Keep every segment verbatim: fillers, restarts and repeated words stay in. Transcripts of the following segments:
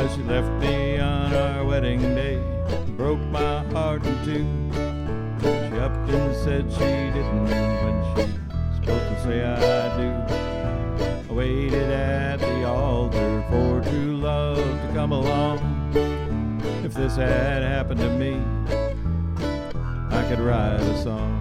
Well, she left me on our wedding day, broke my heart in two. She upped and said she didn't when she supposed to say I do. I waited at the altar for true love to come along. If this had happened to me, I could write a song.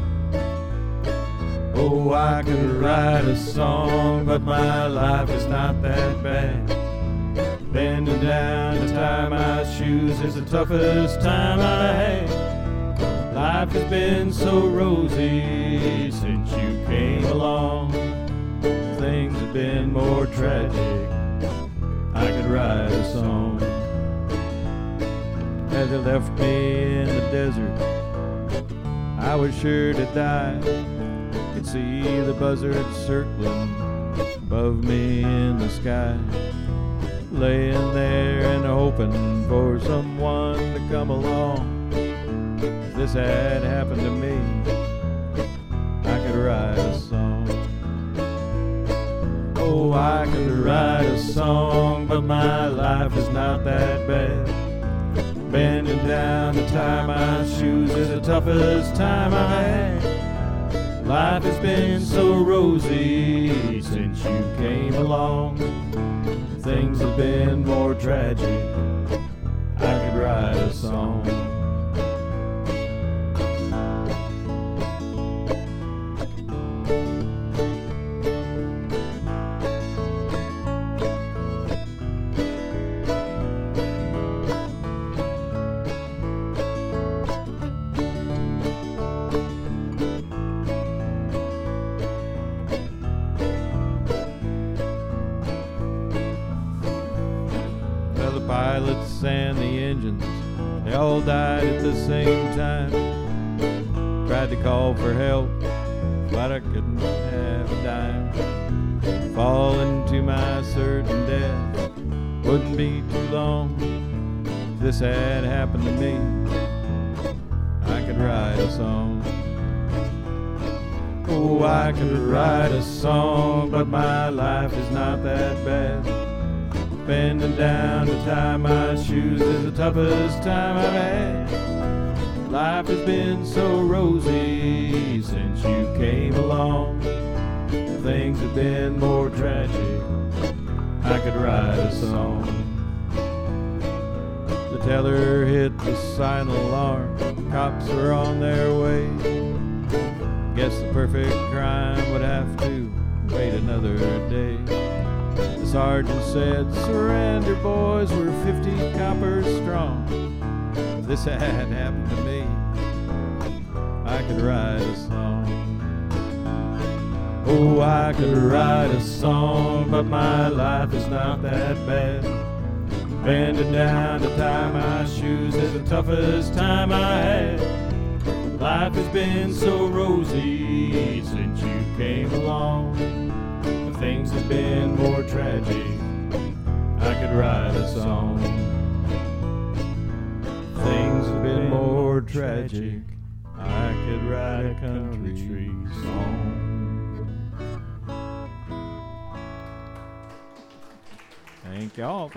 Oh, I could write a song, but my life is not that bad. Bending down to tie my shoes is the toughest time I've had. Life has been so rosy since you came along. Things have been more tragic. I could write a song. As they left me in the desert, I was sure to die. Could see the buzzards circling above me in the sky, laying there and hoping for someone to come along. If this had happened to me, I could write a song. Oh, I could write a song, but my life is not that bad. Bending down to tie my shoes is the toughest time I've had. Life has been so rosy since you came along. Things have been more tragic. I could write a song. The pilots and the engines, they all died at the same time. Tried to call for help, but I couldn't have a dime. Falling to my certain death wouldn't be too long. If this had happened to me, I could write a song. Oh, I could write a song, but my life is not that bad. Bending down to tie my shoes is the toughest time I've had. Life has been so rosy since you came along. Things have been more tragic. I could write a song. The teller hit the silent alarm. Cops were on their way. Guess the perfect crime would have to wait another day. The sergeant said, surrender boys, we're fifty coppers strong. If this had happened to me, I could write a song. Oh, I could write a song, but my life is not that bad. Bending down to tie my shoes is the toughest time I had. Life has been so rosy since you came along. Things have been more tragic. I could write a song. Things have been more tragic. I could write a country song. Thank y'all. Thank